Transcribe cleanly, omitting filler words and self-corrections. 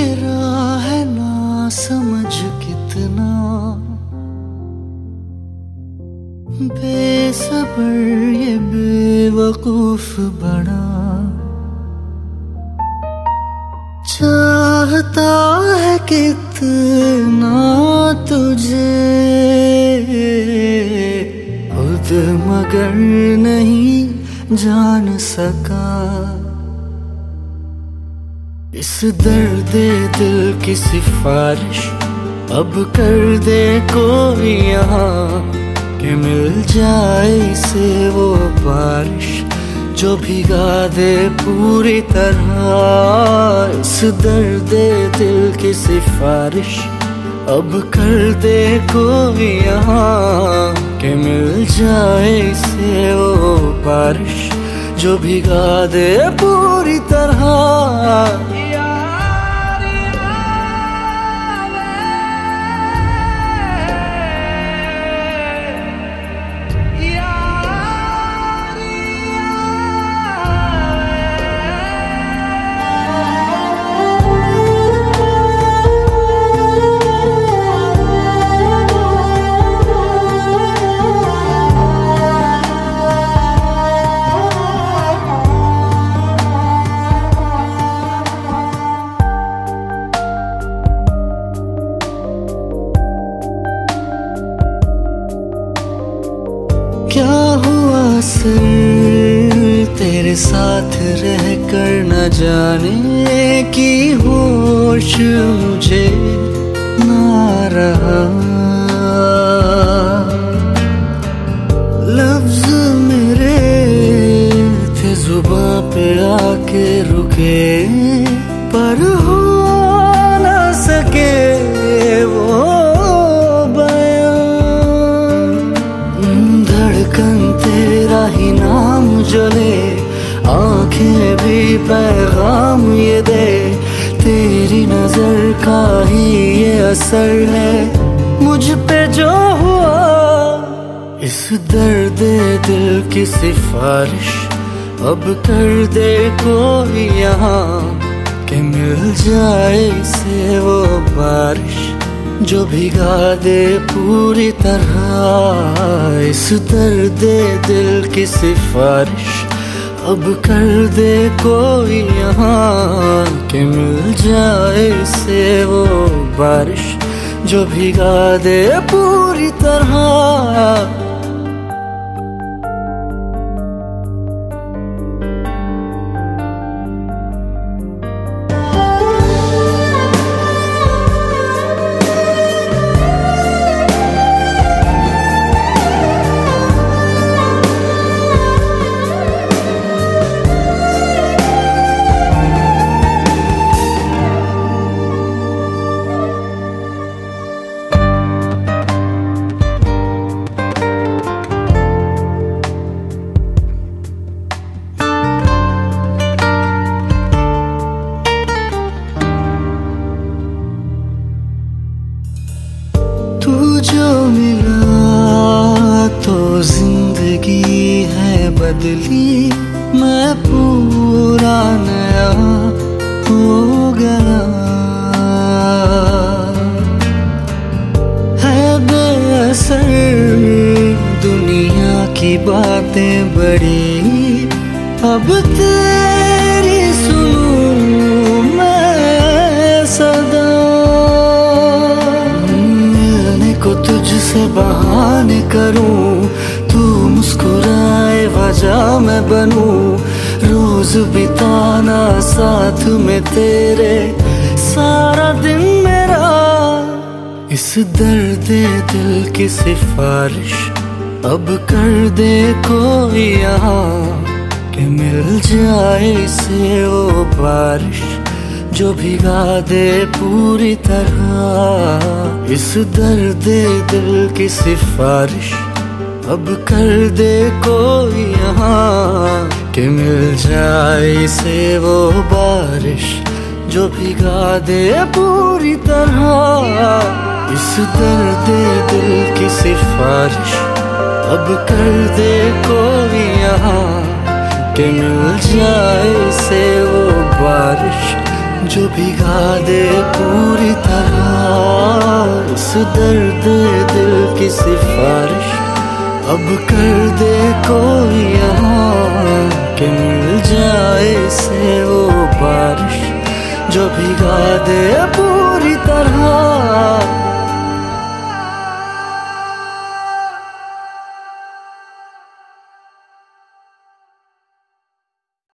तेरा है ना समझ कितना बेसब्र ये बेवकूफ बड़ा, चाहता है कितना तुझे खुद मगर नहीं जान सका। इस दर्द दिल की सिफारिश अब कर दे कोई यहाँ, कि मिल जाए इसे वो बारिश जो भिगा दे पूरी तरह। इस दर्द दिल की सिफारिश अब कर दे कोई यहाँ, कि मिल जाए इसे वो बारिश जो भिगा दे पूरी तरह। क्या हुआ सर तेरे साथ रह कर न जाने की होश मुझे ना रहा। लफ्ज मेरे थे जुबां पे आके रुके, पर हो ना सके वो तेरा ही नाम जले, आंखें भी पैगाम ये दे, तेरी नजर का ही ये असर है मुझ पे जो हुआ। इस दर्द दिल की सिफारिश अब कर दे कोई यहाँ, कि मिल जाए इसे वो बारिश जो भिगा दे पूरी तरह। इस दर्द दिल की सिफारिश अब कर दे कोई यहाँ, कि मिल जाए इसे वो बारिश जो भिगा दे पूरी तरह। तू जो मिला तो जिंदगी है बदली, मैं पूरा नया हो गया। है बेअसर दुनिया की बातें बड़ी, अब तेरी सुनूं मैं सदा। तुझसे बहाने करूं, तू मुस्कुराए वजह मैं बनूं, रोज बिताना साथ में तेरे सारा दिन मेरा। इस दर्द दिल की सिफारिश अब कर दे कोई यहाँ, कि मिल जाए इसे वो बारिश जो भिगा दे पूरी तरह। इस दर्द दिल की सिफारिश अब कर दे कोई यहाँ, कि मिल जाए इसे वो बारिश जो भिगा दे पूरी तरह। इस दर्द दिल की सिफारिश अब कर दे कोई यहाँ, कि मिल जाए इसे वो बारिश जो भिगा दे पूरी तरह इस दर्द दिल की सिफारिश, अब कर दे कोई यहाँ कि मिल जाए से वो बारिश। जो भिगा दे पूरी तरह